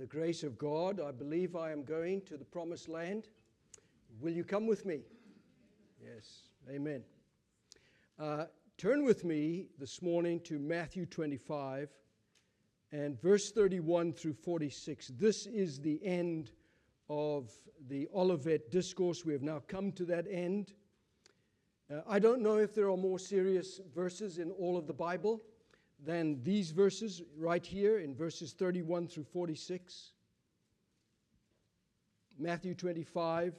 the grace of God, I believe I am going to the promised land. Will you come with me? Yes, amen. Turn with me this morning to Matthew 25 and verse 31 through 46. This is the end of the Olivet Discourse. We have now come to that end. I don't know if there are more serious verses in all of the Bible than these verses right here in verses 31 through 46. Matthew 25.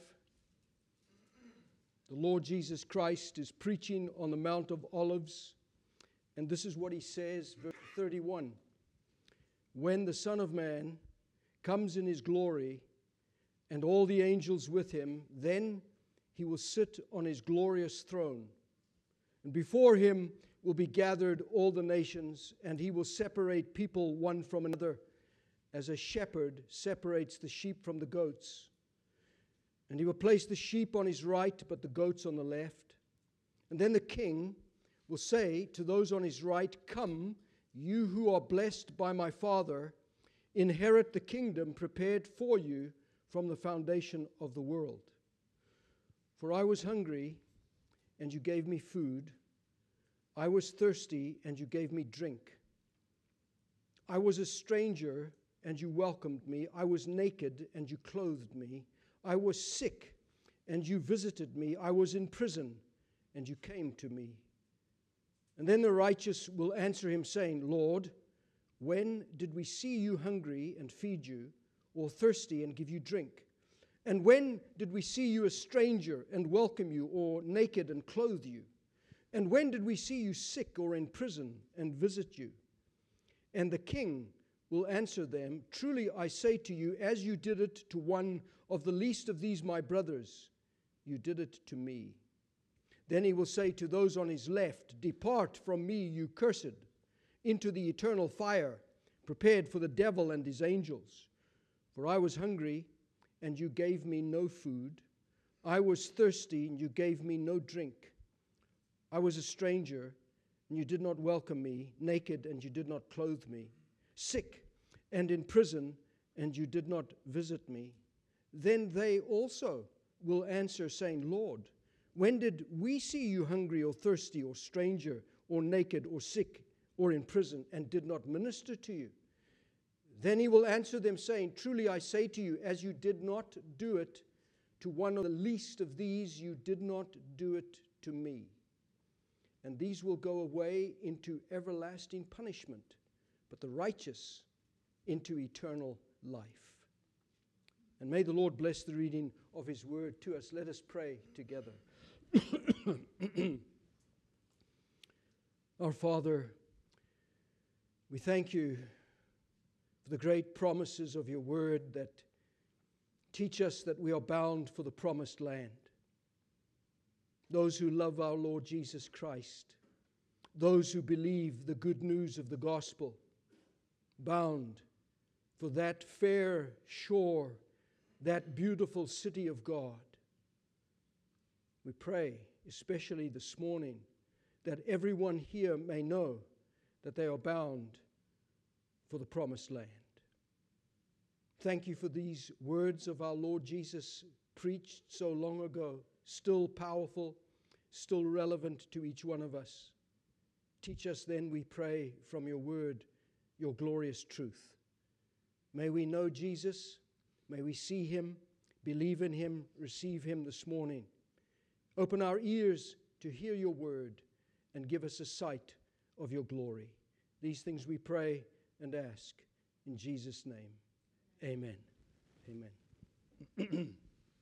The Lord Jesus Christ is preaching on the Mount of Olives, and this is what he says, verse 31. When the Son of Man comes in his glory, and all the angels with him, then he will sit on his glorious throne. And before him will be gathered all the nations, and he will separate people one from another, as a shepherd separates the sheep from the goats. And he will place the sheep on his right, but the goats on the left. And then the king will say to those on his right, "Come, you who are blessed by my Father, inherit the kingdom prepared for you from the foundation of the world. For I was hungry, and you gave me food. I was thirsty, and you gave me drink. I was a stranger, and you welcomed me. I was naked, and you clothed me. I was sick, and you visited me. I was in prison, and you came to me." And then the righteous will answer him, saying, "Lord, when did we see you hungry and feed you, or thirsty and give you drink? And when did we see you a stranger and welcome you, or naked and clothe you? And when did we see you sick or in prison and visit you?" And the king will answer them, "Truly I say to you, as you did it to one of the least of these my brothers, you did it to me." Then he will say to those on his left, "Depart from me, you cursed, into the eternal fire, prepared for the devil and his angels. For I was hungry, and you gave me no food. I was thirsty, and you gave me no drink. I was a stranger, and you did not welcome me, naked, and you did not clothe me, sick and in prison, and you did not visit me." Then they also will answer, saying, "Lord, when did we see you hungry or thirsty or stranger or naked or sick or in prison and did not minister to you?" Then he will answer them, saying, "Truly I say to you, as you did not do it to one of the least of these, you did not do it to me." And these will go away into everlasting punishment, but the righteous into eternal life. And may the Lord bless the reading of his word to us. Let us pray together. Our Father, we thank you for the great promises of your word that teach us that we are bound for the promised land. Those who love our Lord Jesus Christ, those who believe the good news of the gospel, bound for that fair shore, that beautiful city of God. We pray, especially this morning, that everyone here may know that they are bound for the promised land. Thank you for these words of our Lord Jesus preached so long ago, still powerful, still relevant to each one of us. Teach us then, we pray, from your word, your glorious truth. May we know Jesus, may we see him, believe in him, receive him this morning. Open our ears to hear your word and give us a sight of your glory. These things we pray and ask in Jesus' name. Amen. Amen.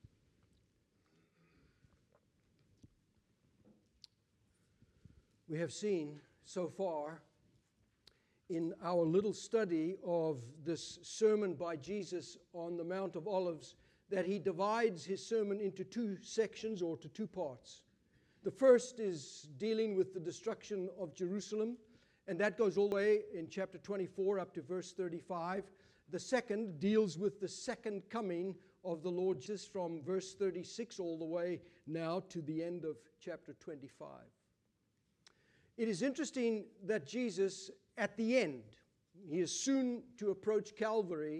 We have seen so far in our little study of this sermon by Jesus on the Mount of Olives that he divides his sermon into two sections or to two parts. The first is dealing with the destruction of Jerusalem, and that goes all the way in chapter 24 up to verse 35. The second deals with the second coming of the Lord Jesus from verse 36 all the way now to the end of chapter 25. It is interesting that Jesus, at the end, he is soon to approach Calvary,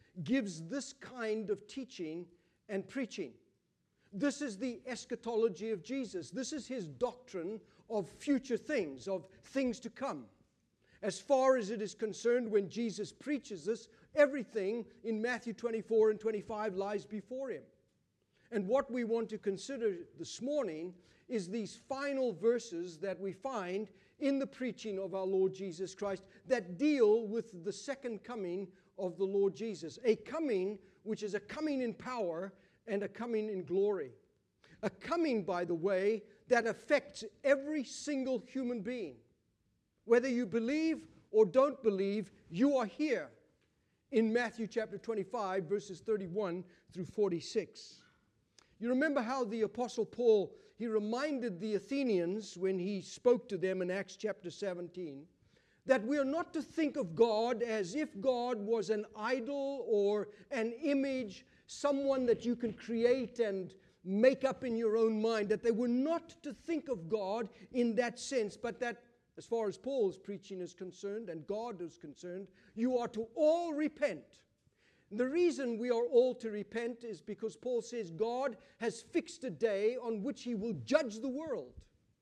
gives this kind of teaching and preaching. This is the eschatology of Jesus. This is his doctrine of future things, of things to come. As far as it is concerned, when Jesus preaches this, everything in Matthew 24 and 25 lies before him. And what we want to consider this morning is these final verses that we find in the preaching of our Lord Jesus Christ that deal with the second coming of the Lord Jesus. A coming which is a coming in power and a coming in glory. A coming, by the way, that affects every single human being. Whether you believe or don't believe, you are here in Matthew chapter 25, verses 31 through 46. You remember how the Apostle Paul, he reminded the Athenians when he spoke to them in Acts chapter 17, that we are not to think of God as if God was an idol or an image, someone that you can create and make up in your own mind, that they were not to think of God in that sense, but that as far as Paul's preaching is concerned and God is concerned, you are to all repent. The reason we are all to repent is because Paul says God has fixed a day on which he will judge the world.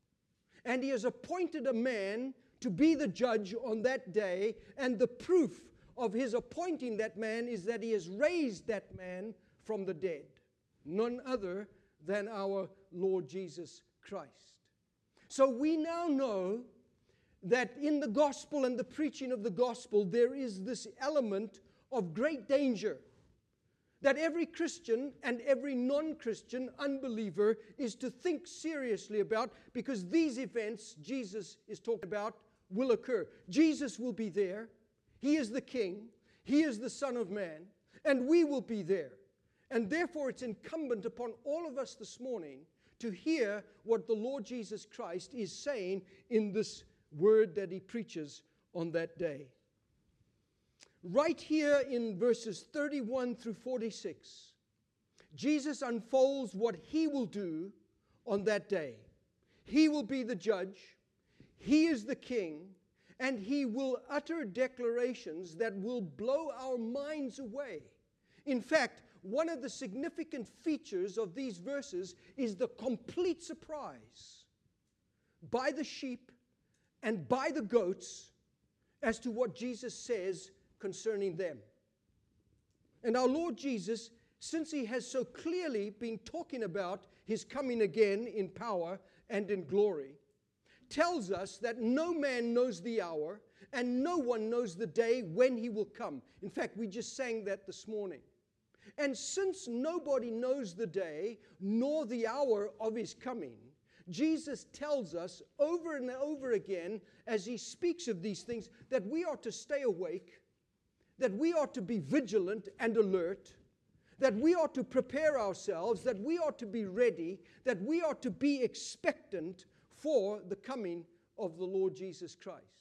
And he has appointed a man to be the judge on that day, and the proof of his appointing that man is that he has raised that man from the dead. None other than our Lord Jesus Christ. So we now know that in the gospel and the preaching of the gospel, there is this element of great danger that every Christian and every non-Christian unbeliever is to think seriously about, because these events Jesus is talking about will occur. Jesus will be there. He is the King. He is the Son of Man. And we will be there. And therefore it's incumbent upon all of us this morning to hear what the Lord Jesus Christ is saying in this word that he preaches on that day. Right here in verses 31 through 46, Jesus unfolds what he will do on that day. He will be the judge. He is the king. And he will utter declarations that will blow our minds away. In fact, one of the significant features of these verses is the complete surprise by the sheep and by the goats as to what Jesus says concerning them. And our Lord Jesus, since he has so clearly been talking about his coming again in power and in glory, tells us that no man knows the hour and no one knows the day when he will come. In fact, we just sang that this morning. And since nobody knows the day nor the hour of his coming, Jesus tells us over and over again as he speaks of these things that we are to stay awake, that we are to be vigilant and alert, that we are to prepare ourselves, that we are to be ready, that we are to be expectant for the coming of the Lord Jesus Christ.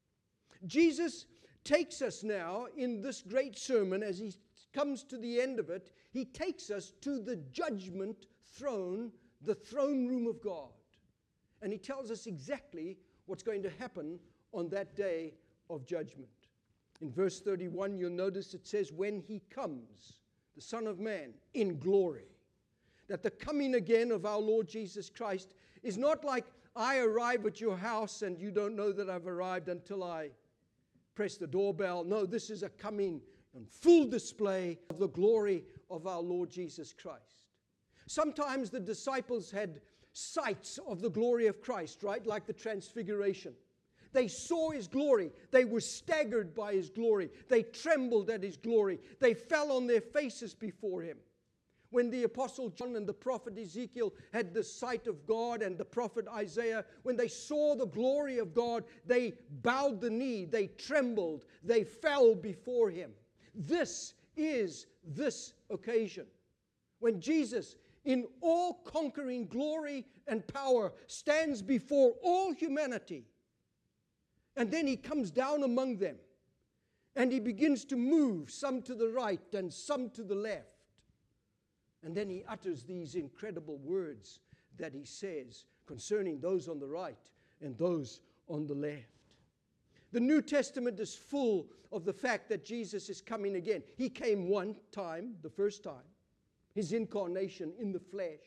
Jesus takes us now in this great sermon, as he comes to the end of it, he takes us to the judgment throne, the throne room of God. And he tells us exactly what's going to happen on that day of judgment. In verse 31, you'll notice it says, when he comes, the Son of Man, in glory. That the coming again of our Lord Jesus Christ is not like I arrive at your house and you don't know that I've arrived until I press the doorbell. No, this is a coming on full display of the glory of our Lord Jesus Christ. Sometimes the disciples had sights of the glory of Christ, right? Like the transfiguration. They saw his glory. They were staggered by his glory. They trembled at his glory. They fell on their faces before him. When the Apostle John and the prophet Ezekiel had the sight of God, and the prophet Isaiah, when they saw the glory of God, they bowed the knee, they trembled, they fell before him. This is this occasion when Jesus, in all-conquering glory and power, stands before all humanity. And then he comes down among them, and he begins to move, some to the right and some to the left. And then he utters these incredible words that he says concerning those on the right and those on the left. The New Testament is full of the fact that Jesus is coming again. He came one time, the first time, his incarnation in the flesh.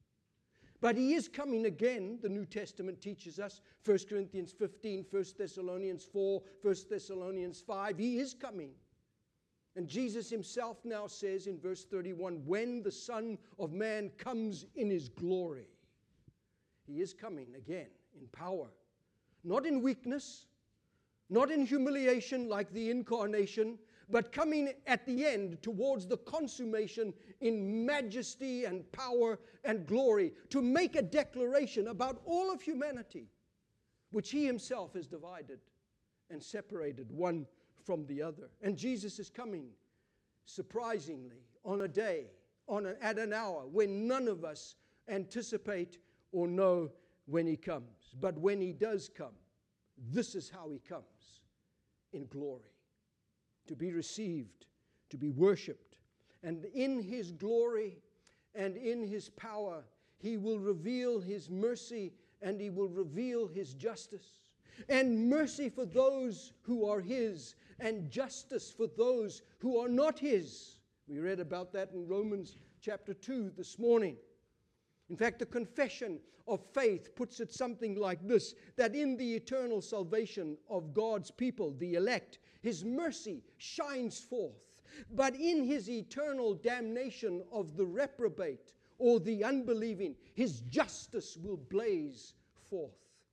But he is coming again, the New Testament teaches us. 1 Corinthians 15, 1 Thessalonians 4, 1 Thessalonians 5. He is coming. And Jesus himself now says in verse 31, when the Son of Man comes in his glory, he is coming again in power. Not in weakness, not in humiliation like the incarnation, but coming at the end towards the consummation in majesty and power and glory to make a declaration about all of humanity, which he himself has divided and separated one from the other. And Jesus is coming, surprisingly, on a day, at an hour when none of us anticipate or know when he comes. But when he does come, this is how he comes, in glory, to be received, to be worshipped. And in his glory and in his power, he will reveal his mercy and he will reveal his justice. And mercy for those who are his, and justice for those who are not his. We read about that in Romans chapter 2 this morning. In fact, the confession of faith puts it something like this, that in the eternal salvation of God's people, the elect, his mercy shines forth. But in his eternal damnation of the reprobate or the unbelieving, his justice will blaze forth.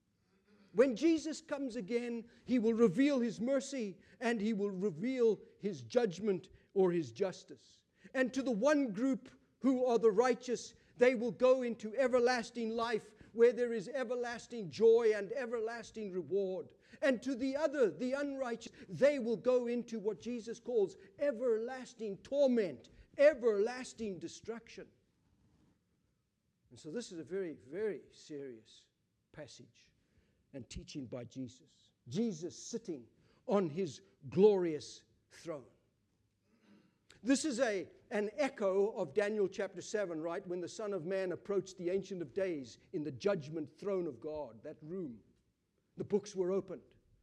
When Jesus comes again, he will reveal his mercy and he will reveal his judgment or his justice. And to the one group who are the righteous, they will go into everlasting life where there is everlasting joy and everlasting reward. And to the other, the unrighteous, they will go into what Jesus calls everlasting torment, everlasting destruction. And so this is a very, very serious passage and teaching by Jesus. Jesus sitting on his glorious throne. This is an echo of Daniel chapter 7, right? When the Son of Man approached the Ancient of Days in the judgment throne of God, that room. The books were opened.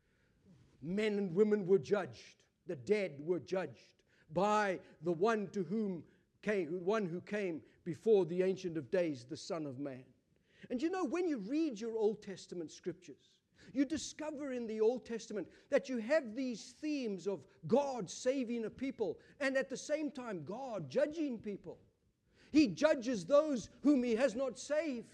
Men and women were judged. The dead were judged by the one who came before the Ancient of Days, the Son of Man. And you know, when you read your Old Testament scriptures, you discover in the Old Testament that you have these themes of God saving a people and at the same time God judging people. He judges those whom he has not saved.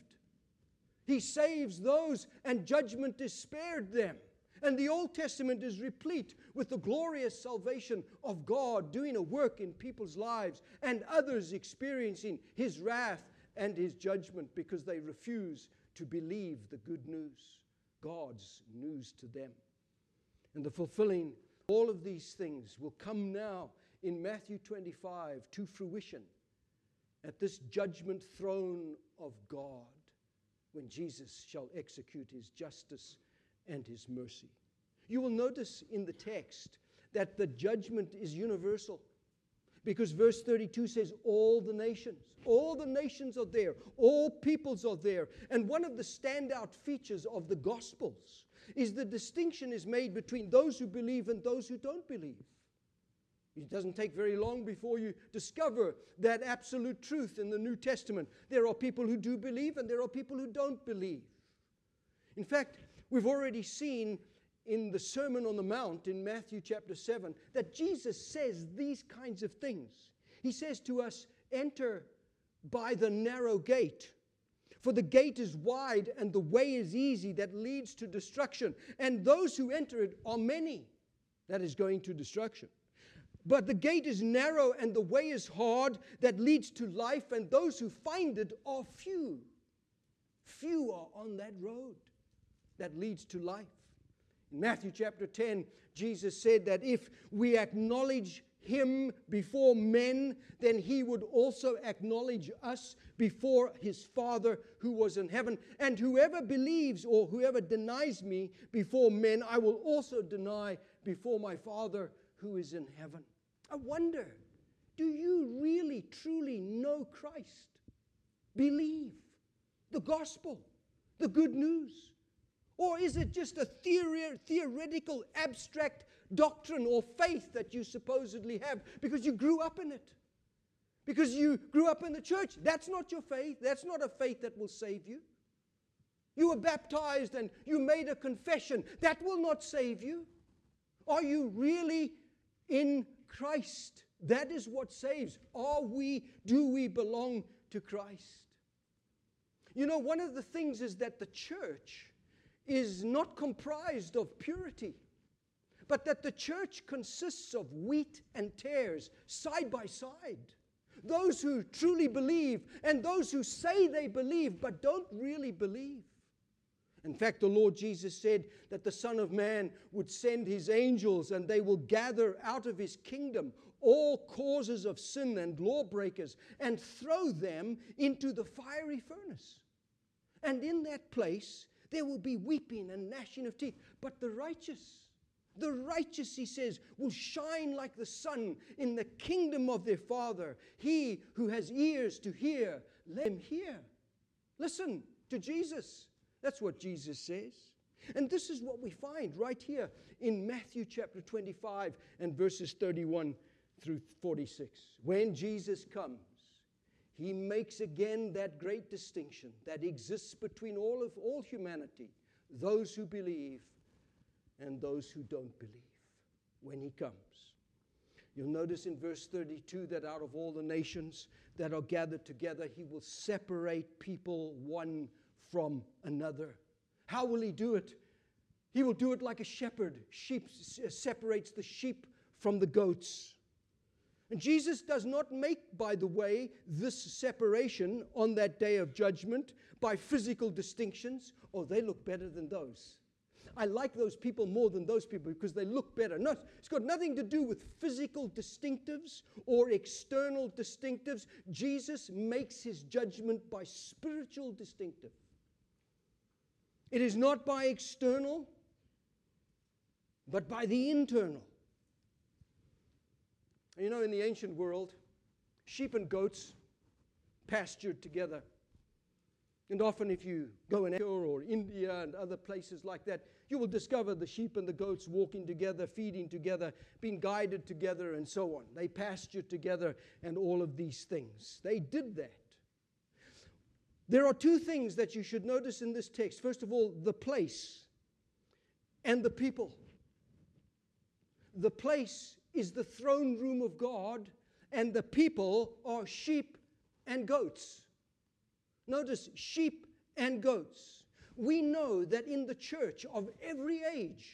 He saves those and judgment is spared them. And the Old Testament is replete with the glorious salvation of God doing a work in people's lives and others experiencing his wrath and his judgment because they refuse to believe the good news, God's news to them. And the fulfilling all of these things will come now in Matthew 25 to fruition at this judgment throne of God when Jesus shall execute his justice and his mercy. You will notice in the text that the judgment is universal. Because verse 32 says, all the nations are there, all peoples are there. And one of the standout features of the Gospels is the distinction is made between those who believe and those who don't believe. It doesn't take very long before you discover that absolute truth in the New Testament. There are people who do believe and there are people who don't believe. In fact, we've already seen in the Sermon on the Mount in Matthew chapter 7 that Jesus says these kinds of things. He says to us, enter by the narrow gate. For the gate is wide and the way is easy that leads to destruction. And those who enter it are many. That is going to destruction. But the gate is narrow and the way is hard that leads to life. And those who find it are few. Few are on that road that leads to life. In Matthew chapter 10, Jesus said that if we acknowledge him before men, then he would also acknowledge us before his Father who was in heaven. And whoever believes or whoever denies me before men, I will also deny before my Father who is in heaven. I wonder, do you really, truly know Christ? Believe the gospel, the good news? Or is it just a theoretical, abstract doctrine or faith that you supposedly have because you grew up in it? Because you grew up in the church. That's not your faith. That's not a faith that will save you. You were baptized and you made a confession. That will not save you. Are you really in Christ? That is what saves. Do we belong to Christ? You know, one of the things is that the church is not comprised of purity, but that the church consists of wheat and tares side by side. Those who truly believe and those who say they believe but don't really believe. In fact, the Lord Jesus said that the Son of Man would send His angels and they will gather out of His kingdom all causes of sin and lawbreakers and throw them into the fiery furnace. And in that place, there will be weeping and gnashing of teeth. But the righteous, he says, will shine like the sun in the kingdom of their Father. He who has ears to hear, let him hear. Listen to Jesus. That's what Jesus says. And this is what we find right here in Matthew chapter 25 and verses 31 through 46. When Jesus comes, He makes again that great distinction that exists between all humanity, those who believe and those who don't believe, when He comes. You'll notice in verse 32 that out of all the nations that are gathered together, He will separate people one from another. How will He do it? He will do it like a shepherd. Sheep separates the sheep from the goats. And Jesus does not make, by the way, this separation on that day of judgment by physical distinctions. Oh, they look better than those. I like those people more than those people because they look better. No, it's got nothing to do with physical distinctives or external distinctives. Jesus makes His judgment by spiritual distinctive. It is not by external, but by the internal. You know, in the ancient world, sheep and goats pastured together. And often if you go in Africa or India and other places like that, you will discover the sheep and the goats walking together, feeding together, being guided together, and so on. They pastured together and all of these things. They did that. There are two things that you should notice in this text. First of all, the place and the people. The place is the throne room of God, and the people are sheep and goats. Notice, sheep and goats. We know that in the church of every age,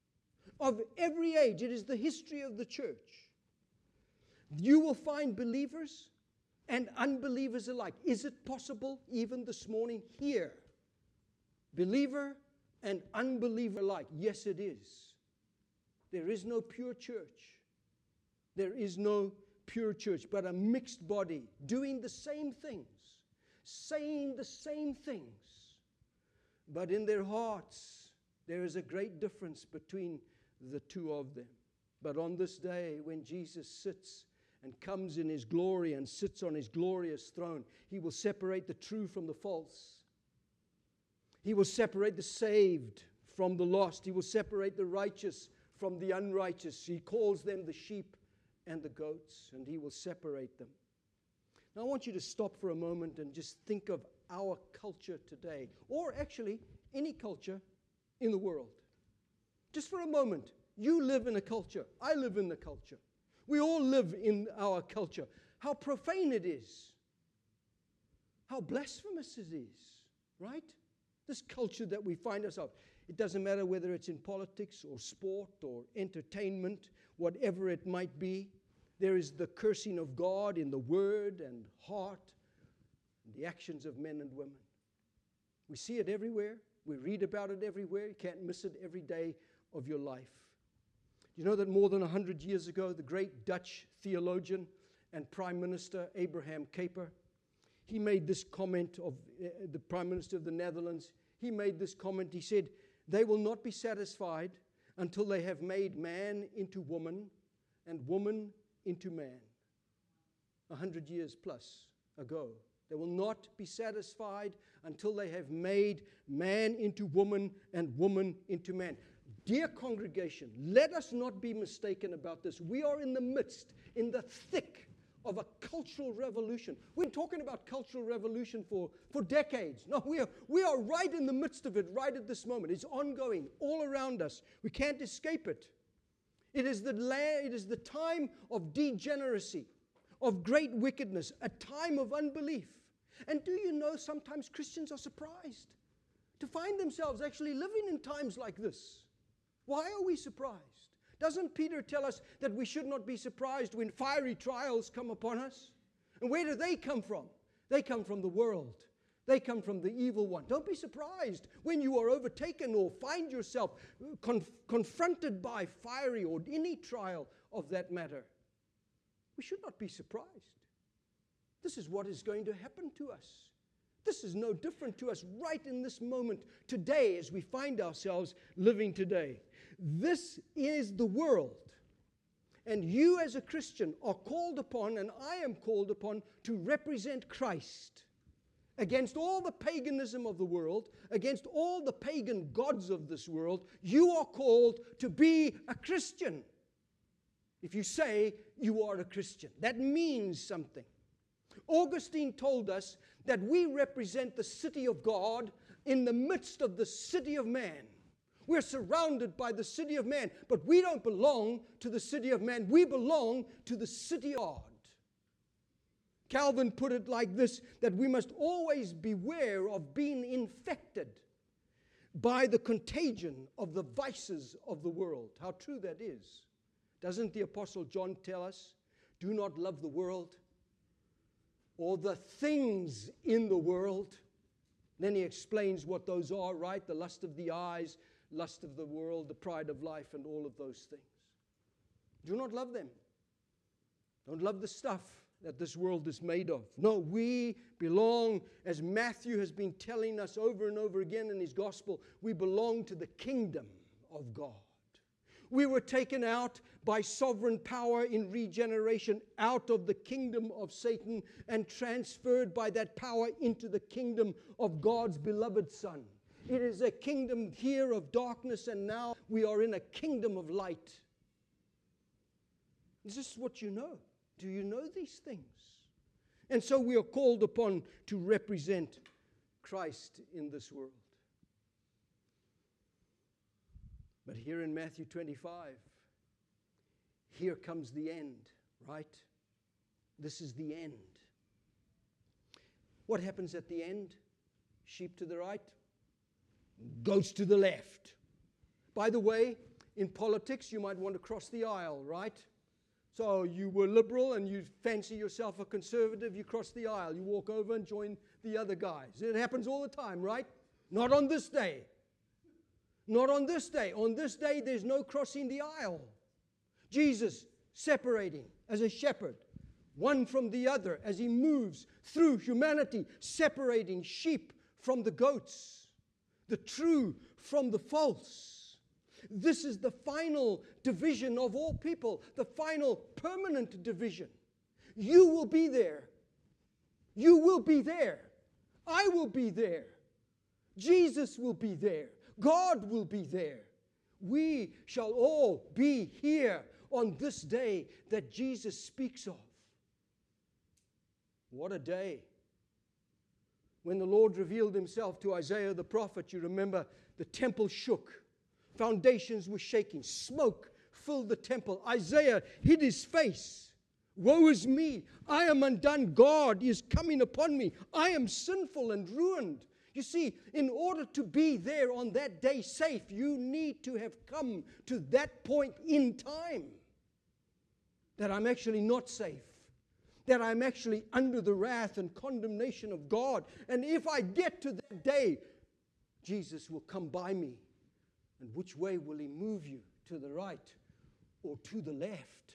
it is the history of the church, you will find believers and unbelievers alike. Is it possible even this morning here? Believer and unbeliever alike. Yes, it is. There is no pure church. There is no pure church, but a mixed body doing the same things, saying the same things. But in their hearts, there is a great difference between the two of them. But on this day, when Jesus sits and comes in His glory and sits on His glorious throne, He will separate the true from the false. He will separate the saved from the lost. He will separate the righteous from the unrighteous. He calls them the sheep and the goats, and He will separate them. Now I want you to stop for a moment and just think of our culture today, or actually any culture in the world. Just for a moment. You live in a culture. I live in the culture. We all live in our culture. How profane it is. How blasphemous it is, right? This culture that we find ourselves. It doesn't matter whether it's in politics or sport or entertainment, whatever it might be. There is the cursing of God in the word and heart and the actions of men and women. We see it everywhere. We read about it everywhere. You can't miss it every day of your life. You know that more than 100 years ago, the great Dutch theologian and Prime Minister Abraham Kuyper, he made this comment of the Prime Minister of the Netherlands. He made this comment. He said, "They will not be satisfied until they have made man into woman and woman into man." 100 years plus ago, They will not be satisfied until they have made man into woman and woman into man. Dear congregation, let us not be mistaken about this. We are in the midst, in the thick of a cultural revolution. We've been talking about cultural revolution for decades. No, we are right in the midst of it right at this moment. It's ongoing all around us. We can't escape it. It is the time of degeneracy, of great wickedness, a time of unbelief. And do you know sometimes Christians are surprised to find themselves actually living in times like this? Why are we surprised? Doesn't Peter tell us that we should not be surprised when fiery trials come upon us? And where do they come from? They come from the world. They come from the evil one. Don't be surprised when you are overtaken or find yourself confronted by fiery or any trial of that matter. We should not be surprised. This is what is going to happen to us. This is no different to us right in this moment today as we find ourselves living today. This is the world. And you as a Christian are called upon, and I am called upon, to represent Christ against all the paganism of the world, against all the pagan gods of this world. You are called to be a Christian. If you say you are a Christian, that means something. Augustine told us that we represent the city of God in the midst of the city of man. We're surrounded by the city of man, but we don't belong to the city of man. We belong to the city of God. Calvin put it like this, that we must always beware of being infected by the contagion of the vices of the world. How true that is. Doesn't the Apostle John tell us, do not love the world or the things in the world? Then he explains what those are, right? The lust of the eyes, lust of the world, the pride of life, and all of those things. Do not love them. Don't love the stuff that this world is made of. No, we belong, as Matthew has been telling us over and over again in his gospel, we belong to the kingdom of God. We were taken out by sovereign power in regeneration out of the kingdom of Satan and transferred by that power into the kingdom of God's beloved Son. It is a kingdom here of darkness, and now we are in a kingdom of light. Is this what you know? Do you know these things? And so we are called upon to represent Christ in this world. But here in Matthew 25, here comes the end, right? This is the end. What happens at the end? Sheep to the right, goats to the left. By the way, in politics, you might want to cross the aisle, right? So you were liberal and you fancy yourself a conservative, you cross the aisle. You walk over and join the other guys. It happens all the time, right? Not on this day. Not on this day. On this day, there's no crossing the aisle. Jesus separating as a shepherd, one from the other, as he moves through humanity, separating sheep from the goats, the true from the false. This is the final division of all people, the final permanent division. You will be there. You will be there. I will be there. Jesus will be there. God will be there. We shall all be here on this day that Jesus speaks of. What a day. When the Lord revealed himself to Isaiah the prophet, you remember the temple shook. Foundations were shaking. Smoke filled the temple. Isaiah hid his face. Woe is me. I am undone. God is coming upon me. I am sinful and ruined. You see, in order to be there on that day safe, you need to have come to that point in time that I'm actually not safe, that I'm actually under the wrath and condemnation of God. And if I get to that day, Jesus will come by me. And which way will he move you? To the right or to the left?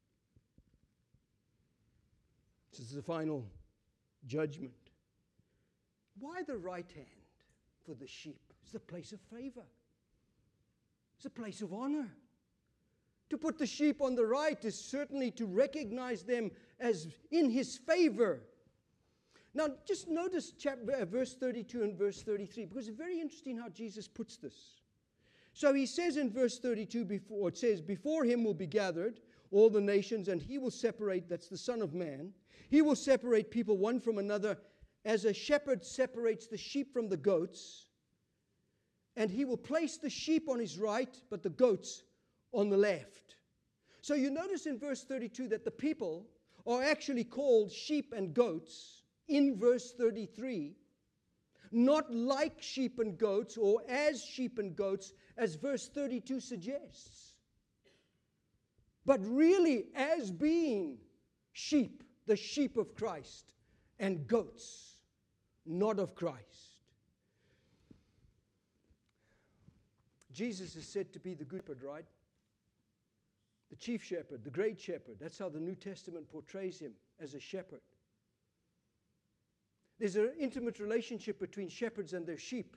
This is the final judgment. Why the right hand for the sheep? It's a place of favor. It's a place of honor. To put the sheep on the right is certainly to recognize them as in his favor. Now, just notice verse 32 and verse 33, because it's very interesting how Jesus puts this. So he says in verse 32, it says, before him will be gathered all the nations, and he will separate, that's the Son of Man, he will separate people one from another, as a shepherd separates the sheep from the goats, and he will place the sheep on his right, but the goats on the left. So you notice in verse 32 that the people are actually called sheep and goats in verse 33, not like sheep and goats or as sheep and goats, as verse 32 suggests, but really as being sheep, the sheep of Christ, and goats, not of Christ. Jesus is said to be the good shepherd, right? The chief shepherd, the great shepherd. That's how the New Testament portrays him, as a shepherd. There's an intimate relationship between shepherds and their sheep.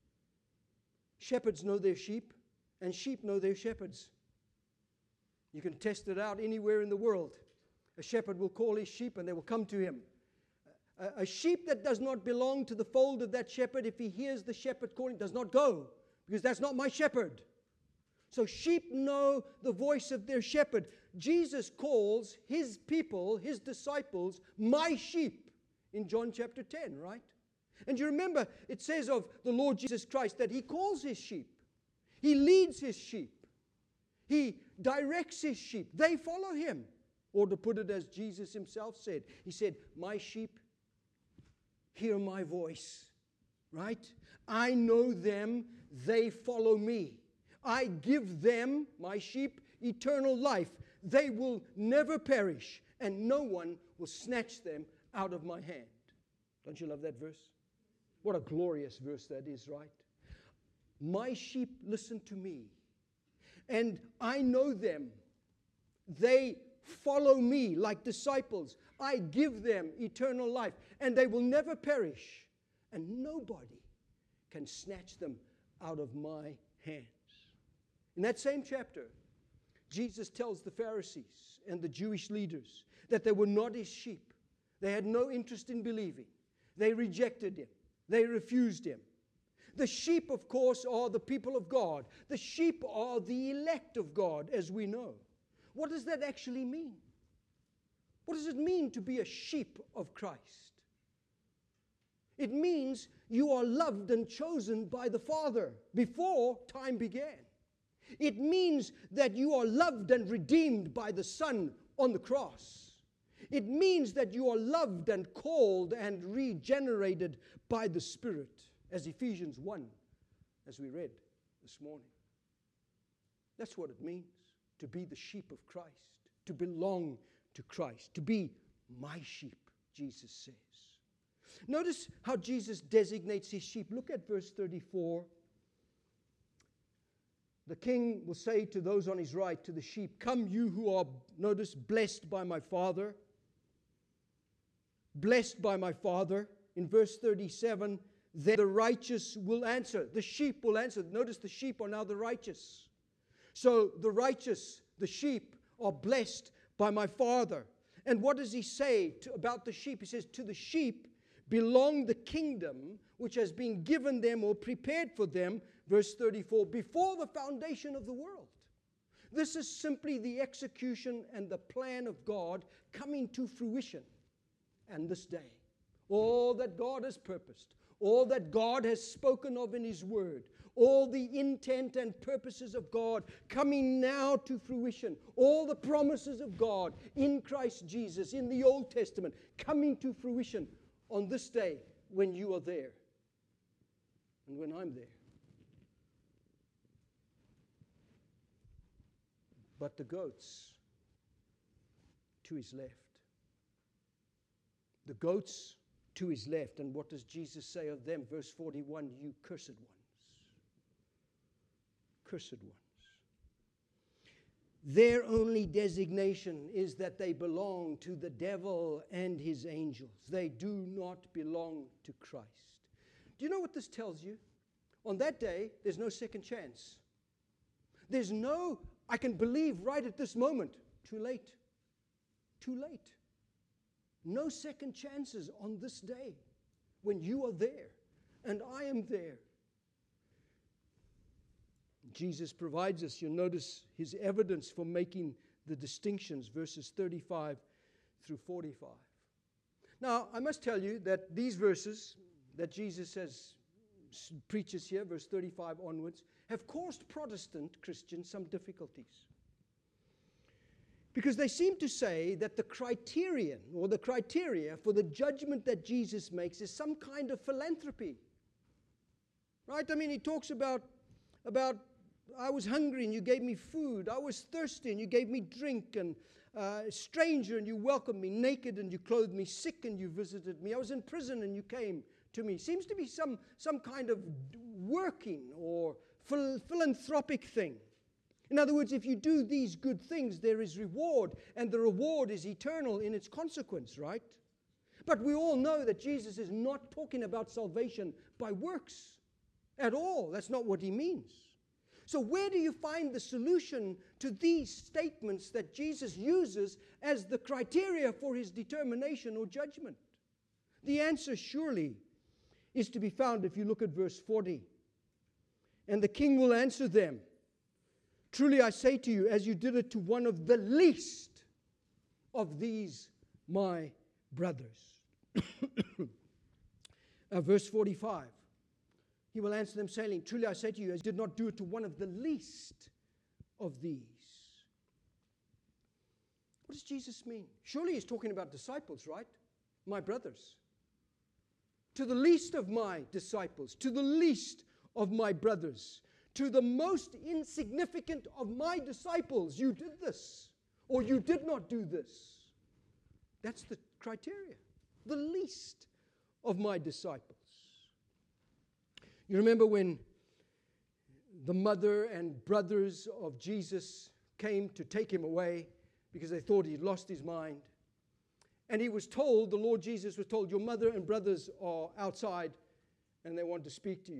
Shepherds know their sheep, and sheep know their shepherds. You can test it out anywhere in the world. A shepherd will call his sheep, and they will come to him. A sheep that does not belong to the fold of that shepherd, if he hears the shepherd calling, does not go, because that's not my shepherd. So sheep know the voice of their shepherd. Jesus calls his people, his disciples, my sheep in John chapter 10, right? And you remember, it says of the Lord Jesus Christ that he calls his sheep. He leads his sheep. He directs his sheep. They follow him. Or to put it as Jesus himself said, he said, my sheep hear my voice, right? I know them, they follow me. I give them, my sheep, eternal life. They will never perish, and no one will snatch them out of my hand. Don't you love that verse? What a glorious verse that is, right? My sheep listen to me, and I know them. They follow me like disciples. I give them eternal life, and they will never perish, and nobody can snatch them out of my hands. In that same chapter, Jesus tells the Pharisees and the Jewish leaders that they were not his sheep. They had no interest in believing. They rejected him. They refused him. The sheep, of course, are the people of God. The sheep are the elect of God, as we know. What does that actually mean? What does it mean to be a sheep of Christ? It means you are loved and chosen by the Father before time began. It means that you are loved and redeemed by the Son on the cross. It means that you are loved and called and regenerated by the Spirit, as Ephesians 1, as we read this morning. That's what it means to be the sheep of Christ, to belong to Christ, to be my sheep, Jesus says. Notice how Jesus designates his sheep. Look at verse 34. The king will say to those on his right, to the sheep, come you who are, notice, blessed by my Father. Blessed by my Father. In verse 37, then the righteous will answer. The sheep will answer. Notice the sheep are now the righteous. So the righteous, the sheep, are blessed by my Father. And what does he say about the sheep? He says, to the sheep belong the kingdom which has been given them or prepared for them, verse 34, before the foundation of the world. This is simply the execution and the plan of God coming to fruition. And this day, all that God has purposed, all that God has spoken of in his word, all the intent and purposes of God coming now to fruition, all the promises of God in Christ Jesus, in the Old Testament, coming to fruition on this day when you are there and when I'm there. But the goats to his left. The goats to his left. And what does Jesus say of them? Verse 41, you cursed ones. Cursed ones. Their only designation is that they belong to the devil and his angels. They do not belong to Christ. Do you know what this tells you? On that day, there's no second chance. There's no, I can believe right at this moment. Too late. Too late. no second chances on this day when you are there and I am there. Jesus provides us, you'll notice his evidence for making the distinctions, verses 35 through 45. Now, I must tell you that these verses that Jesus preaches here, verse 35 onwards, have caused Protestant Christians some difficulties. Because they seem to say that the criterion or the criteria for the judgment that Jesus makes is some kind of philanthropy. Right? I mean, he talks about I was hungry and you gave me food. I was thirsty and you gave me drink. And stranger and you welcomed me. Naked and you clothed me. Sick and you visited me. I was in prison and you came to me. Seems to be some kind of working or philanthropic thing. In other words, if you do these good things, there is reward, and the reward is eternal in its consequence, right? But we all know that Jesus is not talking about salvation by works at all. That's not what he means. So where do you find the solution to these statements that Jesus uses as the criteria for his determination or judgment? The answer surely is to be found if you look at verse 40. And the king will answer them, truly I say to you, as you did it to one of the least of these my brothers. Verse 45. He will answer them saying, truly I say to you, as you did not do it to one of the least of these. What does Jesus mean? Surely he's talking about disciples, right? My brothers. To the least of my disciples, to the least of my brothers, to the most insignificant of my disciples, you did this, or you did not do this. That's the criteria. The least of my disciples. You remember when the mother and brothers of Jesus came to take him away because they thought he'd lost his mind. And he was told, the Lord Jesus was told, your mother and brothers are outside and they want to speak to you.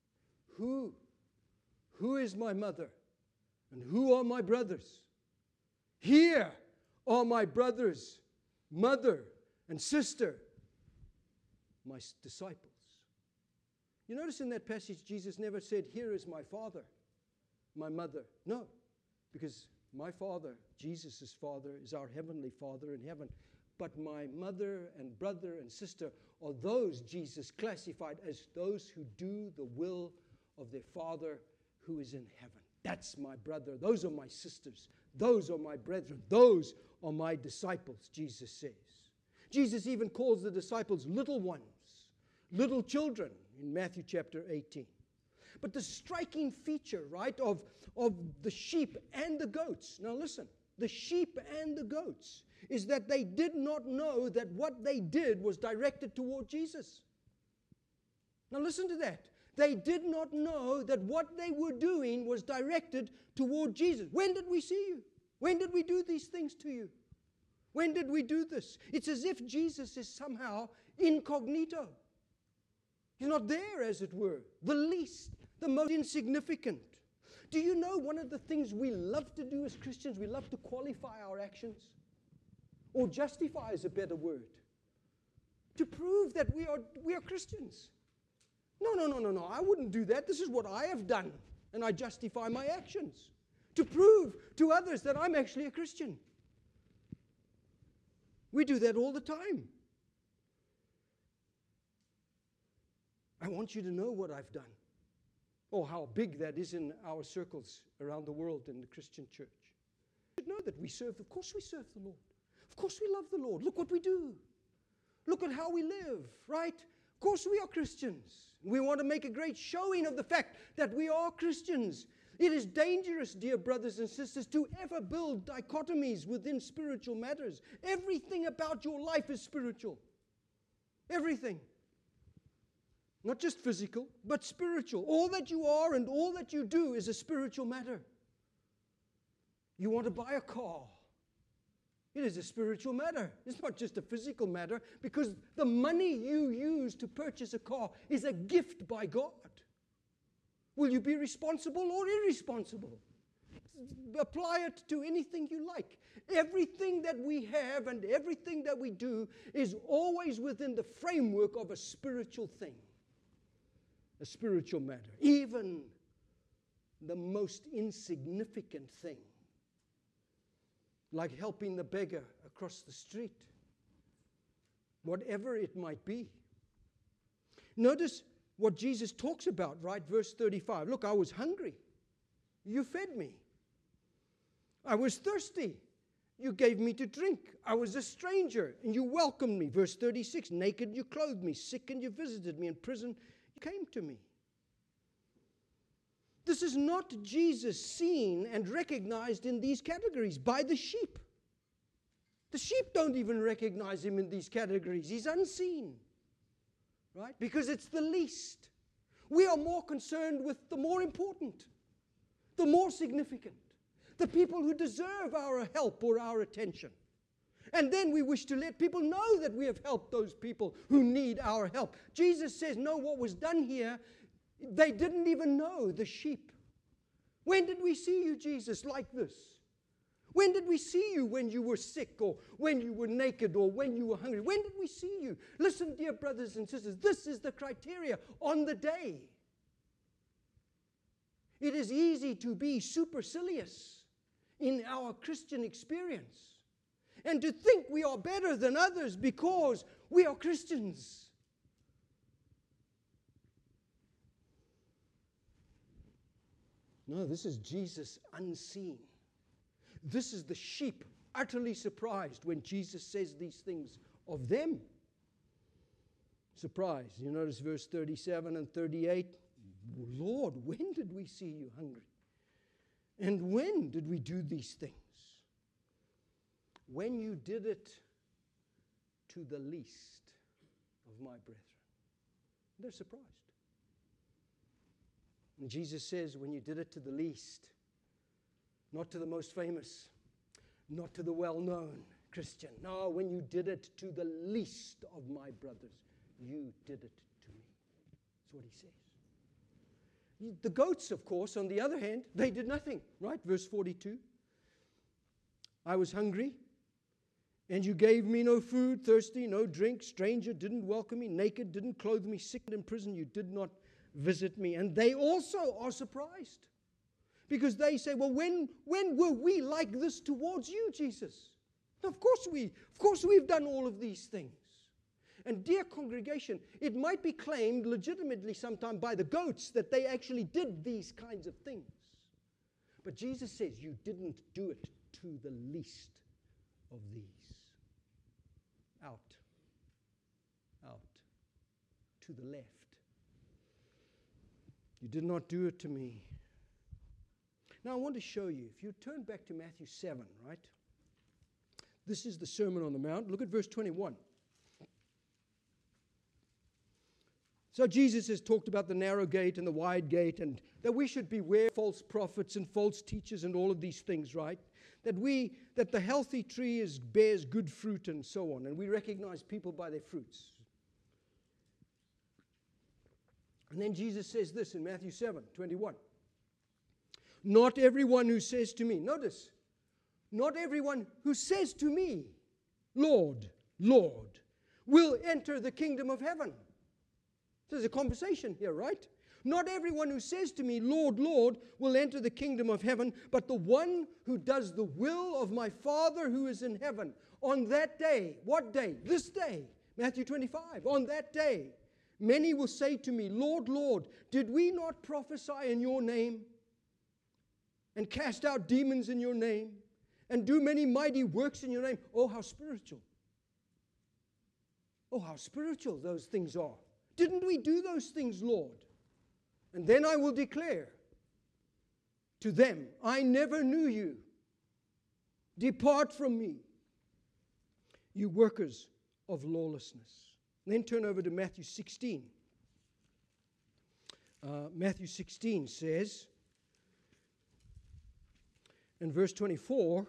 Who is my mother? And who are my brothers? Here are my brothers, mother and sister, my disciples. You notice in that passage, Jesus never said, here is my father, my mother. No, because my Father, Jesus' Father, is our heavenly Father in heaven. But my mother and brother and sister are those Jesus classified as those who do the will of their Father who is in heaven. That's my brother. Those are my sisters. Those are my brethren. Those are my disciples, Jesus says. Jesus even calls the disciples little ones, little children in Matthew chapter 18. But the striking feature, right, of the sheep and the goats, now listen, the sheep and the goats, is that they did not know that what they did was directed toward Jesus. Now listen to that. They did not know that what they were doing was directed toward Jesus. When did we see you? When did we do these things to you? When did we do this? It's as if Jesus is somehow incognito. He's not there, as it were. The least, the most insignificant. Do you know one of the things we love to do as Christians? We love to qualify our actions. Or justify is a better word. To prove that we are Christians. No. I wouldn't do that. This is what I have done. And I justify my actions. To prove to others that I'm actually a Christian. We do that all the time. I want you to know what I've done. Oh, how big that is in our circles around the world in the Christian church. You should know that we serve, of course we serve the Lord. Of course we love the Lord. Look what we do. Look at how we live, right? Of course we are Christians. We want to make a great showing of the fact that we are Christians. It is dangerous, dear brothers and sisters, to ever build dichotomies within spiritual matters. Everything about your life is spiritual. Everything. Not just physical, but spiritual. All that you are and all that you do is a spiritual matter. You want to buy a car. It is a spiritual matter. It's not just a physical matter, because the money you use to purchase a car is a gift by God. Will you be responsible or irresponsible? Apply it to anything you like. Everything that we have and everything that we do is always within the framework of a spiritual thing, a spiritual matter. Even the most insignificant thing, like helping the beggar across the street, whatever it might be. Notice what Jesus talks about, right? Verse 35. Look, I was hungry. You fed me. I was thirsty. You gave me to drink. I was a stranger, and you welcomed me. Verse 36. Naked, you clothed me. Sick, and you visited me. In prison, you came to me. This is not Jesus seen and recognized in these categories by the sheep. The sheep don't even recognize him in these categories. He's unseen, right? Because it's the least. We are more concerned with the more important, the more significant, the people who deserve our help or our attention. And then we wish to let people know that we have helped those people who need our help. Jesus says, no, what was done here, they didn't even know, the sheep. When did we see you, Jesus, like this? When did we see you when you were sick or when you were naked or when you were hungry? When did we see you? Listen, dear brothers and sisters, this is the criteria on the day. It is easy to be supercilious in our Christian experience and to think we are better than others because we are Christians. No, this is Jesus unseen. This is the sheep utterly surprised when Jesus says these things of them. Surprised. You notice verse 37 and 38. Lord, when did we see you hungry? And when did we do these things? When you did it to the least of my brethren. They're surprised. And Jesus says, when you did it to the least, not to the most famous, not to the well-known Christian. No, when you did it to the least of my brothers, you did it to me. That's what he says. The goats, of course, on the other hand, they did nothing, right? Verse 42. I was hungry, and you gave me no food, thirsty, no drink, stranger, didn't welcome me, naked, didn't clothe me, sick in prison, you did not visit me. And they also are surprised. Because they say, well, when were we like this towards you, Jesus? Of course we've done all of these things. And dear congregation, it might be claimed legitimately sometime by the goats that they actually did these kinds of things. But Jesus says, you didn't do it to the least of these. Out. To the left. You did not do it to me. Now I want to show you, if you turn back to Matthew 7, right? This is the Sermon on the Mount. Look at verse 21. So Jesus has talked about the narrow gate and the wide gate, and that we should beware of false prophets and false teachers and all of these things, right? That the healthy tree bears good fruit and so on, and we recognize people by their fruits. And then Jesus says this in Matthew 7:21. Not everyone who says to me, notice, not everyone who says to me, Lord, Lord, will enter the kingdom of heaven. There's a conversation here, right? Not everyone who says to me, Lord, Lord, will enter the kingdom of heaven, but the one who does the will of my Father who is in heaven. On that day, what day? This day, Matthew 25, on that day, many will say to me, Lord, Lord, did we not prophesy in your name and cast out demons in your name and do many mighty works in your name? Oh, how spiritual. Oh, how spiritual those things are. Didn't we do those things, Lord? And then I will declare to them, I never knew you. Depart from me, you workers of lawlessness. Then turn over to Matthew 16. Matthew 16 says, in verse 24,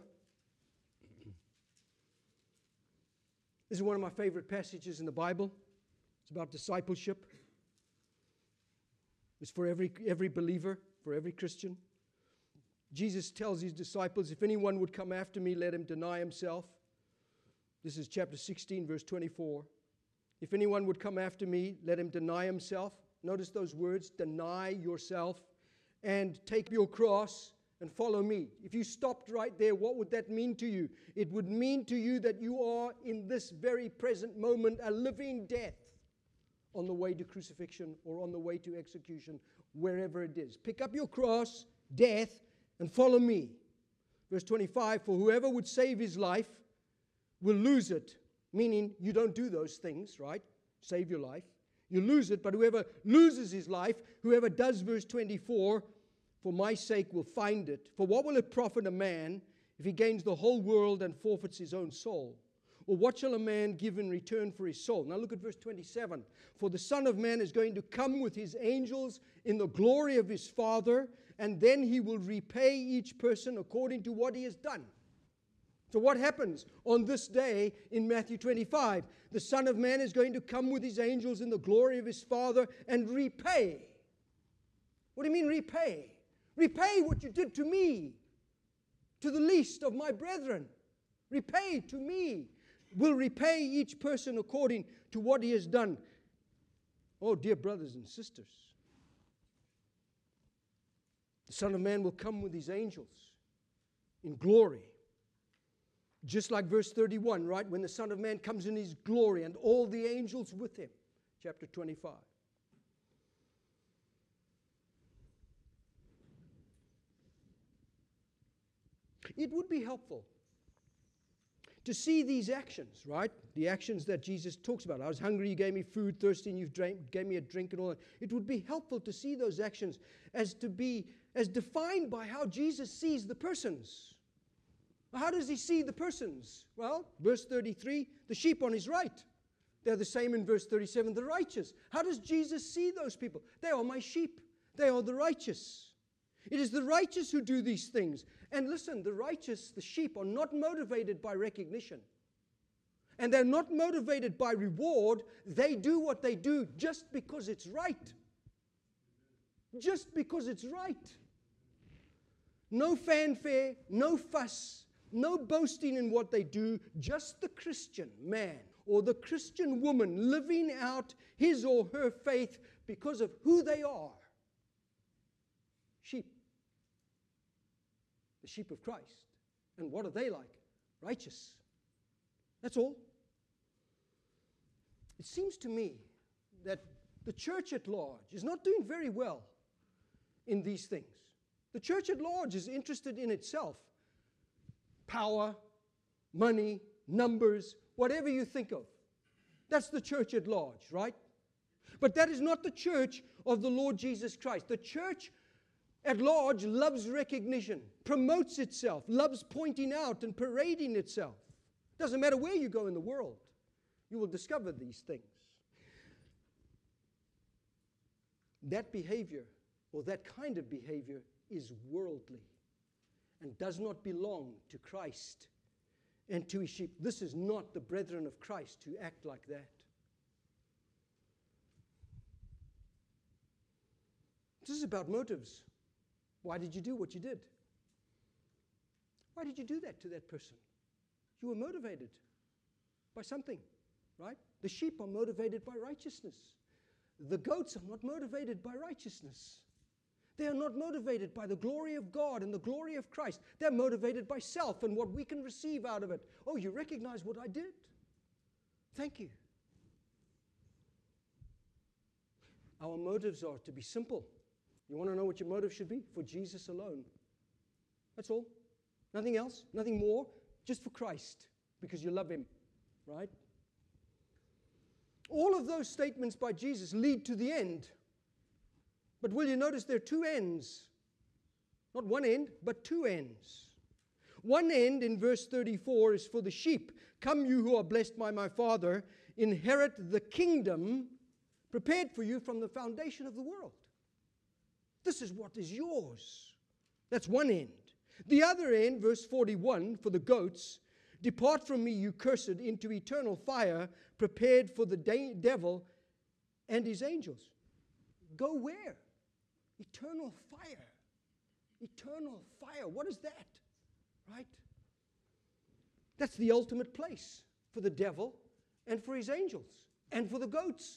this is one of my favorite passages in the Bible. It's about discipleship. It's for every believer, for every Christian. Jesus tells his disciples, if anyone would come after me, let him deny himself. This is chapter 16, verse 24. If anyone would come after me, let him deny himself. Notice those words, deny yourself, and take your cross and follow me. If you stopped right there, what would that mean to you? It would mean to you that you are in this very present moment a living death on the way to crucifixion or on the way to execution, wherever it is. Pick up your cross, death, and follow me. Verse 25, for whoever would save his life will lose it. Meaning you don't do those things, right? Save your life. You lose it, but whoever loses his life, whoever does, verse 24, for my sake will find it. For what will it profit a man if he gains the whole world and forfeits his own soul? Or what shall a man give in return for his soul? Now look at verse 27. For the Son of Man is going to come with his angels in the glory of his Father, and then he will repay each person according to what he has done. So what happens on this day in Matthew 25? The Son of Man is going to come with his angels in the glory of his Father and repay. What do you mean repay? Repay what you did to me, to the least of my brethren. Repay to me. Will repay each person according to what he has done. Oh, dear brothers and sisters, the Son of Man will come with his angels in glory. Just like verse 31, right? When the Son of Man comes in his glory and all the angels with him. Chapter 25. It would be helpful to see these actions, right? The actions that Jesus talks about. I was hungry, you gave me food, thirsty, and you gave me a drink and all that. It would be helpful to see those actions as defined by how Jesus sees the persons. How does he see the persons? Well, verse 33, the sheep on his right. They're the same in verse 37, the righteous. How does Jesus see those people? They are my sheep. They are the righteous. It is the righteous who do these things. And listen, the righteous, the sheep, are not motivated by recognition. And they're not motivated by reward. They do what they do just because it's right. Just because it's right. No fanfare, no fuss, no boasting in what they do. Just the Christian man or the Christian woman living out his or her faith because of who they are. Sheep. The sheep of Christ. And what are they like? Righteous. That's all. It seems to me that the church at large is not doing very well in these things. The church at large is interested in itself. Power, money, numbers, whatever you think of. That's the church at large, right? But that is not the church of the Lord Jesus Christ. The church at large loves recognition, promotes itself, loves pointing out and parading itself. Doesn't matter where you go in the world, you will discover these things. That behavior, or that kind of behavior, is worldly and does not belong to Christ and to his sheep. This is not the brethren of Christ who act like that. This is about motives. Why did you do what you did? Why did you do that to that person? You were motivated by something, right? The sheep are motivated by righteousness. The goats are not motivated by righteousness. They are not motivated by the glory of God and the glory of Christ. They're motivated by self and what we can receive out of it. Oh, you recognize what I did? Thank you. Our motives are to be simple. You want to know what your motive should be? For Jesus alone. That's all. Nothing else, nothing more, just for Christ, because you love him, right? All of those statements by Jesus lead to the end. But will you notice there are two ends? Not one end, but two ends. One end in verse 34 is for the sheep. Come you who are blessed by my Father, inherit the kingdom prepared for you from the foundation of the world. This is what is yours. That's one end. The other end, verse 41, for the goats, depart from me, you cursed, into eternal fire, prepared for the devil and his angels. Go where? Eternal fire. Eternal fire. What is that? Right? That's the ultimate place for the devil and for his angels and for the goats.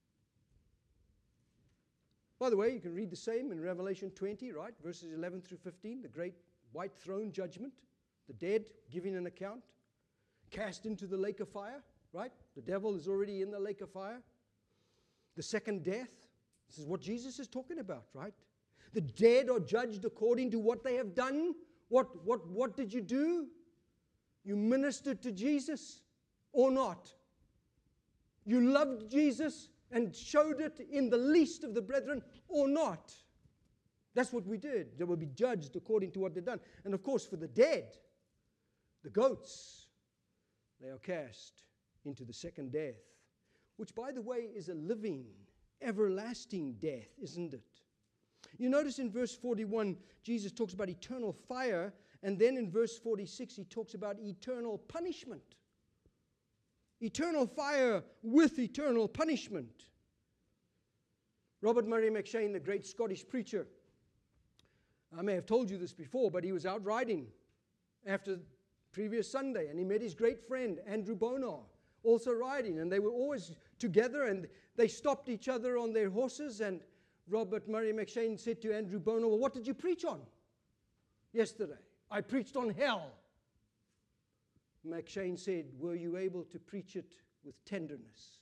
By the way, you can read the same in Revelation 20, right? Verses 11 through 15, the great white throne judgment, the dead giving an account, cast into the lake of fire, right? The devil is already in the lake of fire. The second death, this is what Jesus is talking about, right? The dead are judged according to what they have done. What did you do? You ministered to Jesus or not? You loved Jesus and showed it in the least of the brethren or not? That's what we did. They will be judged according to what they've done. And of course, for the dead, the goats, they are cast into the second death, which, by the way, is a living, everlasting death, isn't it? You notice in verse 41, Jesus talks about eternal fire, and then in verse 46, he talks about eternal punishment. Eternal fire with eternal punishment. Robert Murray McCheyne, the great Scottish preacher, I may have told you this before, but he was out riding after previous Sunday, and he met his great friend, Andrew Bonar, also riding, and they were always together, and they stopped each other on their horses, and Robert Murray McCheyne said to Andrew Bonar, well, what did you preach on yesterday? I preached on hell. McCheyne said, were you able to preach it with tenderness?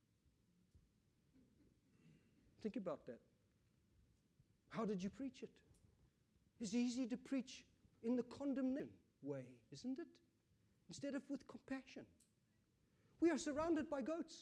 Think about that. How did you preach it? It's easy to preach in the condemnation way, isn't it? Instead of with compassion. We are surrounded by goats.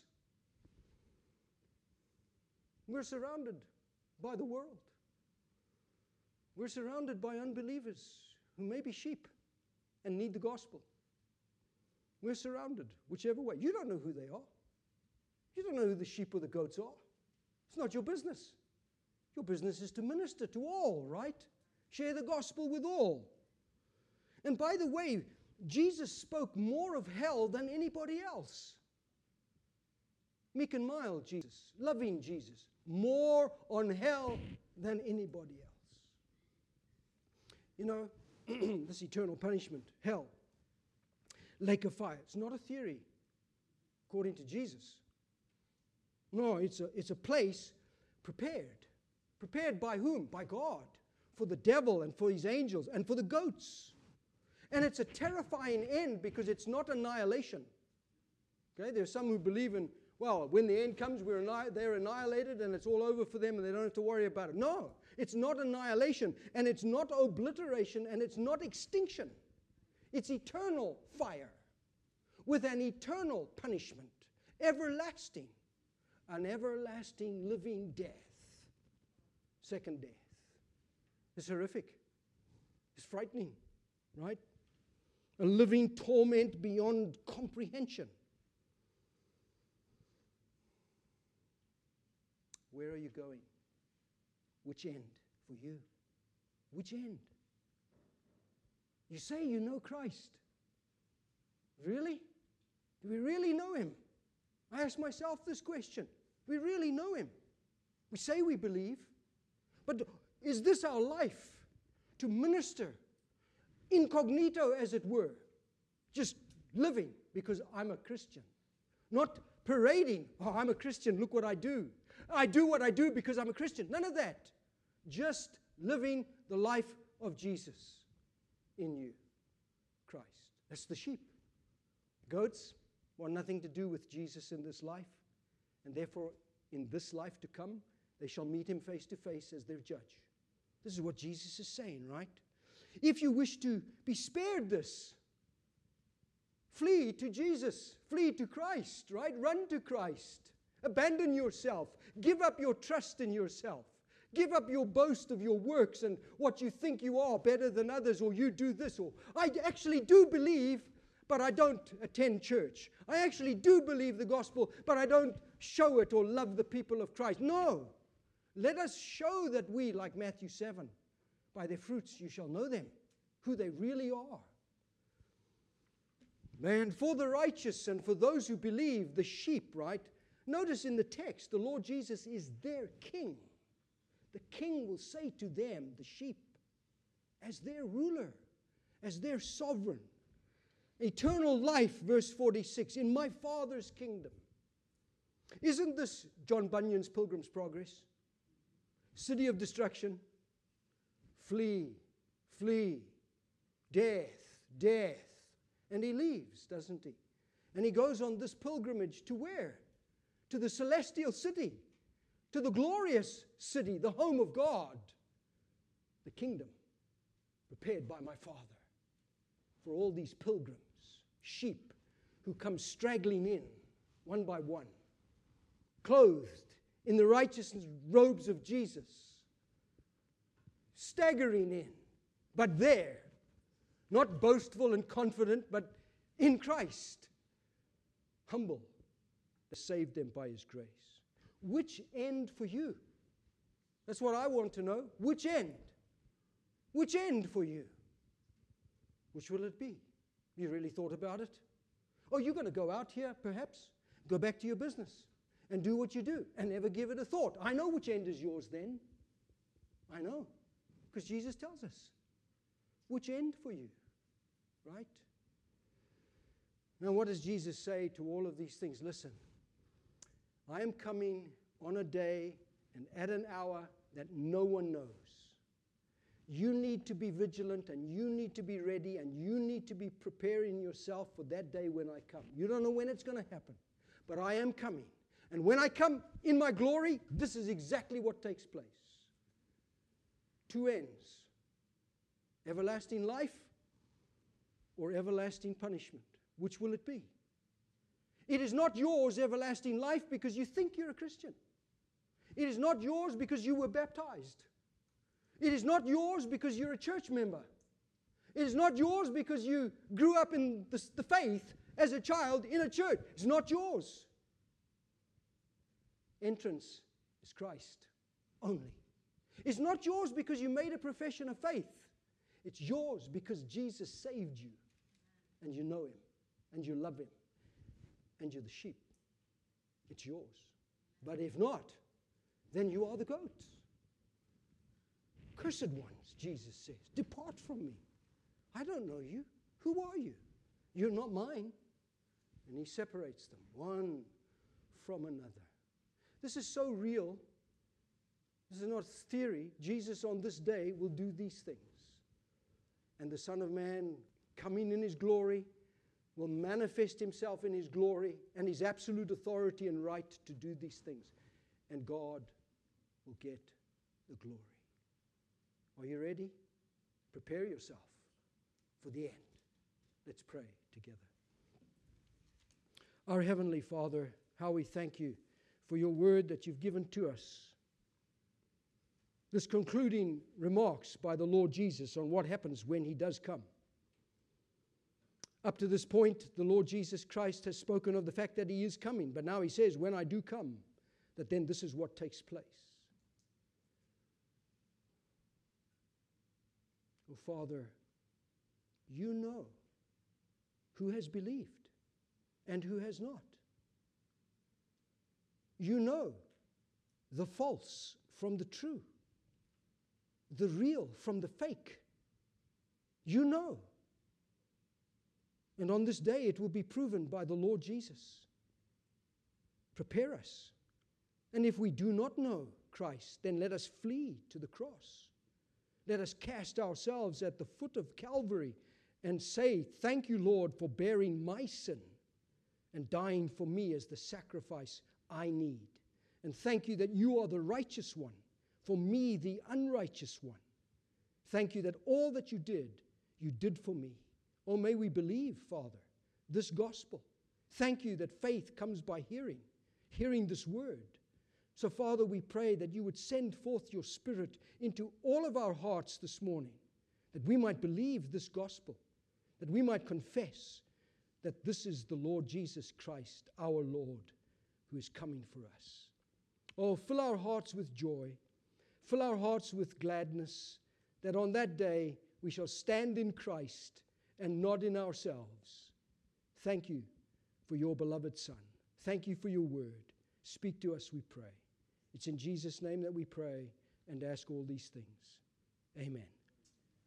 We're surrounded by the world. We're surrounded by unbelievers who may be sheep and need the gospel. We're surrounded, whichever way. You don't know who they are. You don't know who the sheep or the goats are. It's not your business. Your business is to minister to all, right? Share the gospel with all. And by the way, Jesus spoke more of hell than anybody else. Meek and mild Jesus, loving Jesus, more on hell than anybody else. You know, this eternal punishment, hell, lake of fire, it's not a theory, according to Jesus. No, it's a place prepared. Prepared by whom? By God. For the devil and for his angels and for the goats. And it's a terrifying end because it's not annihilation. Okay, there's some who believe in, well, when the end comes, they're annihilated and it's all over for them and they don't have to worry about it. No, it's not annihilation and it's not obliteration and it's not extinction. It's eternal fire with an eternal punishment, everlasting, an everlasting living death, second death. It's horrific. It's frightening, right? A living torment beyond comprehension. Where are you going? Which end for you? Which end? You say you know Christ. Really? Do we really know Him? I ask myself this question. Do we really know Him? We say we believe, but is this our life? To minister incognito, as it were, just living because I'm a Christian, not parading, oh, I'm a Christian, look what I do. I do what I do because I'm a Christian. None of that. Just living the life of Jesus in you, Christ. That's the sheep. Goats want nothing to do with Jesus in this life, and therefore in this life to come, they shall meet Him face to face as their judge. This is what Jesus is saying, right? If you wish to be spared this, flee to Jesus, flee to Christ, right? Run to Christ. Abandon yourself. Give up your trust in yourself. Give up your boast of your works and what you think you are better than others, or you do this, or I actually do believe, but I don't attend church. I actually do believe the gospel, but I don't show it or love the people of Christ. No. Let us show that we, like Matthew 7, by their fruits you shall know them, who they really are. And for the righteous and for those who believe, the sheep, right? Notice in the text, the Lord Jesus is their king. The king will say to them, the sheep, as their ruler, as their sovereign. Eternal life, verse 46, in my Father's kingdom. Isn't this John Bunyan's Pilgrim's Progress? City of destruction. Flee, flee, death, death. And he leaves, doesn't he? And he goes on this pilgrimage to where? To the celestial city, to the glorious city, the home of God, the kingdom prepared by my Father for all these pilgrims, sheep who come straggling in one by one, clothed in the righteous robes of Jesus, staggering in, but there, not boastful and confident, but in Christ, humble, saved them by His grace. Which end for you? That's what I want to know. Which end? Which end for you? Which will it be? You really thought about it? Or you're going to go out here, perhaps, go back to your business and do what you do and never give it a thought. I know which end is yours then. I know. Because Jesus tells us. Which end for you? Right? Now, what does Jesus say to all of these things? Listen, I am coming on a day and at an hour that no one knows. You need to be vigilant and you need to be ready and you need to be preparing yourself for that day when I come. You don't know when it's going to happen, but I am coming. And when I come in my glory, this is exactly what takes place. Two ends. Everlasting life or everlasting punishment. Which will it be? It is not yours, everlasting life, because you think you're a Christian. It is not yours because you were baptized. It is not yours because you're a church member. It is not yours because you grew up in the faith as a child in a church. It's not yours. Entrance is Christ only. It's not yours because you made a profession of faith. It's yours because Jesus saved you and you know Him and you love Him and you're the sheep. It's yours. But if not, then you are the goats. Cursed ones, Jesus says, depart from me. I don't know you. Who are you? You're not mine. And He separates them one from another. This is so real. This is not theory. Jesus on this day will do these things. And the Son of Man, coming in His glory, will manifest Himself in His glory and His absolute authority and right to do these things. And God will get the glory. Are you ready? Prepare yourself for the end. Let's pray together. Our Heavenly Father, how we thank You for Your word that You've given to us. This concluding remarks by the Lord Jesus on what happens when He does come. Up to this point, the Lord Jesus Christ has spoken of the fact that He is coming. But now He says, when I do come, that then this is what takes place. Oh, Father, You know who has believed and who has not. You know the false from the true, the real from the fake. You know. And on this day it will be proven by the Lord Jesus. Prepare us. And if we do not know Christ, then let us flee to the cross. Let us cast ourselves at the foot of Calvary and say, thank You, Lord, for bearing my sin and dying for me as the sacrifice I need. And thank You that You are the righteous one, for me, the unrighteous one. Thank You that all that You did for me. Oh, may we believe, Father, this gospel. Thank You that faith comes by hearing this word. So, Father, we pray that You would send forth Your Spirit into all of our hearts this morning, that we might believe this gospel, that we might confess that this is the Lord Jesus Christ, our Lord, who is coming for us. Oh, fill our hearts with joy, fill our hearts with gladness, that on that day we shall stand in Christ and not in ourselves. Thank You for Your beloved Son. Thank You for Your word. Speak to us, we pray. It's in Jesus' name that we pray and ask all these things. Amen.